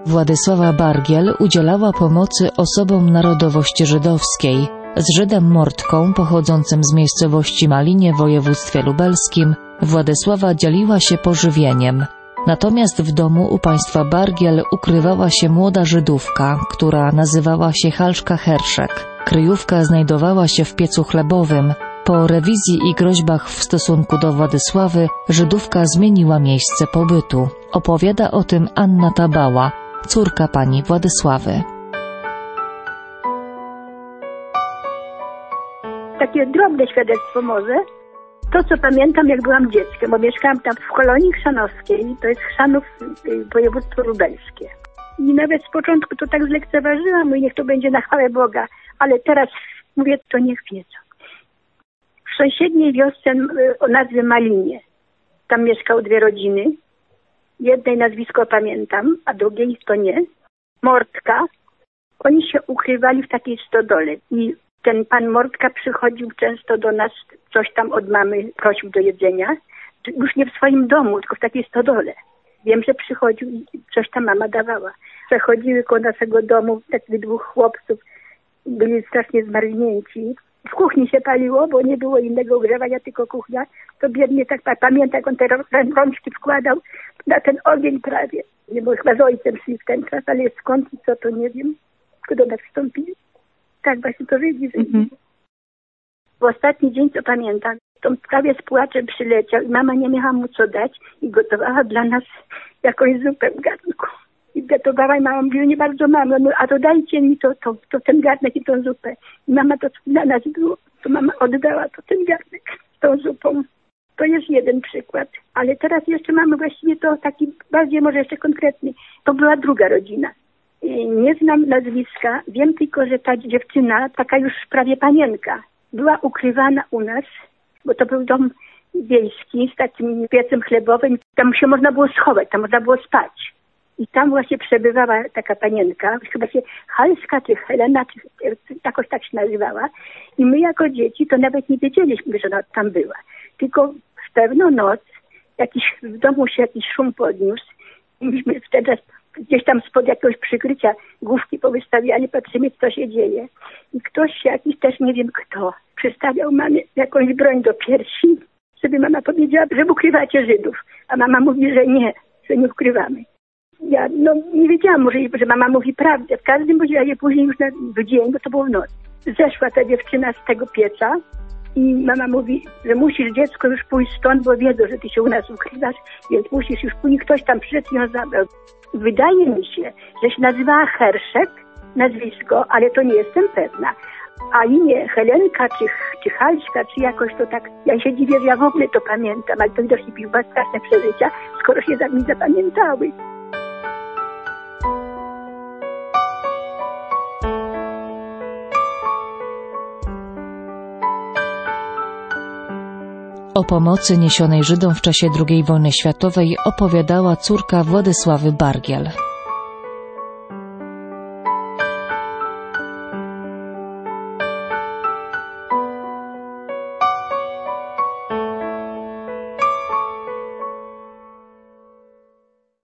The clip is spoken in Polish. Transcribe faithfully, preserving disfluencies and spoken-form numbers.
Władysława Bargiel udzielała pomocy osobom narodowości żydowskiej. Z Żydem Mordką, pochodzącym z miejscowości Malinie w województwie lubelskim, Władysława dzieliła się pożywieniem. Natomiast w domu u państwa Bargiel ukrywała się młoda Żydówka, która nazywała się Halszka Herszek. Kryjówka znajdowała się w piecu chlebowym. Po rewizji i groźbach w stosunku do Władysławy, Żydówka zmieniła miejsce pobytu. Opowiada o tym Anna Tabała, córka pani Władysławy. Takie drobne świadectwo może. To, co pamiętam, jak byłam dzieckiem, bo mieszkałam tam w Kolonii Chrzanowskiej, to jest Chrzanów, województwo lubelskie. I nawet z początku to tak zlekceważyłam i niech to będzie na chwałę Boga, ale teraz mówię, to niech wiedzą. W sąsiedniej wiosce o nazwie Malinie, tam mieszkały dwie rodziny, jednej nazwisko pamiętam, a drugiej to nie, Mordka. Oni się ukrywali w takiej stodole i ten pan Mordka przychodził często do nas, coś tam od mamy prosił do jedzenia, już nie w swoim domu, tylko w takiej stodole. Wiem, że przychodził i coś tam mama dawała. Przechodziły koło naszego domu takich dwóch chłopców, byli strasznie zmarznięci. W kuchni się paliło, bo nie było innego ogrzewania, tylko kuchnia. To biednie tak pamiętam, jak on te rączki wkładał na ten ogień prawie. Nie, bo chyba z ojcem szli w ten czas, ale skąd i co, to nie wiem. Tylko do nas wstąpili. Tak właśnie to Żydzi żyli. Mm-hmm. W ostatni dzień, co pamiętam, to prawie z płaczem przyleciał i mama nie miała mu co dać i gotowała dla nas jakąś zupę w garnku. I gotowała i mama mówiła, nie bardzo mamy, no, a to dajcie mi to, to, to ten garnek i tą zupę. I mama to dla nas było, to mama oddała to ten garnek z tą zupą. To jest jeden przykład. Ale teraz jeszcze mamy właściwie to taki bardziej może jeszcze konkretny. To była druga rodzina. Nie znam nazwiska, wiem tylko, że ta dziewczyna, taka już prawie panienka, była ukrywana u nas, bo to był dom wiejski z takim piecem chlebowym. Tam się można było schować, tam można było spać. I tam właśnie przebywała taka panienka, chyba się Halska czy Helena, czy jakoś tak się nazywała. I my jako dzieci to nawet nie wiedzieliśmy, że ona tam była. Tylko w pewną noc jakiś, w domu się jakiś szum podniósł. I myśmy wtedy gdzieś tam spod jakiegoś przykrycia główki powystawiali, patrzymy, co się dzieje. I ktoś się, jakiś też nie wiem kto, przystawiał mamie jakąś broń do piersi, żeby mama powiedziała, że ukrywacie Żydów. A mama mówi, że nie, że nie ukrywamy. Ja no nie wiedziałam może, że mama mówi prawdę. W każdym razie później już na w dzień, bo to było w noc. Zeszła ta dziewczyna z tego pieca i mama mówi, że musisz dziecko już pójść stąd, bo wiedzą, że ty się u nas ukrywasz, więc musisz już pójść. Ktoś tam przyszedł i ją zabrał. Wydaje mi się, że się nazywała Herszek, nazwisko, ale to nie jestem pewna. A imię Helenka, czy, czy Halśka, czy jakoś to tak, ja się dziwię, że ja w ogóle to pamiętam, ale to widocznie były straszne przeżycia, skoro się za mi zapamiętały. O pomocy niesionej Żydom w czasie drugiej wojny światowej opowiadała córka Władysławy Bargiel.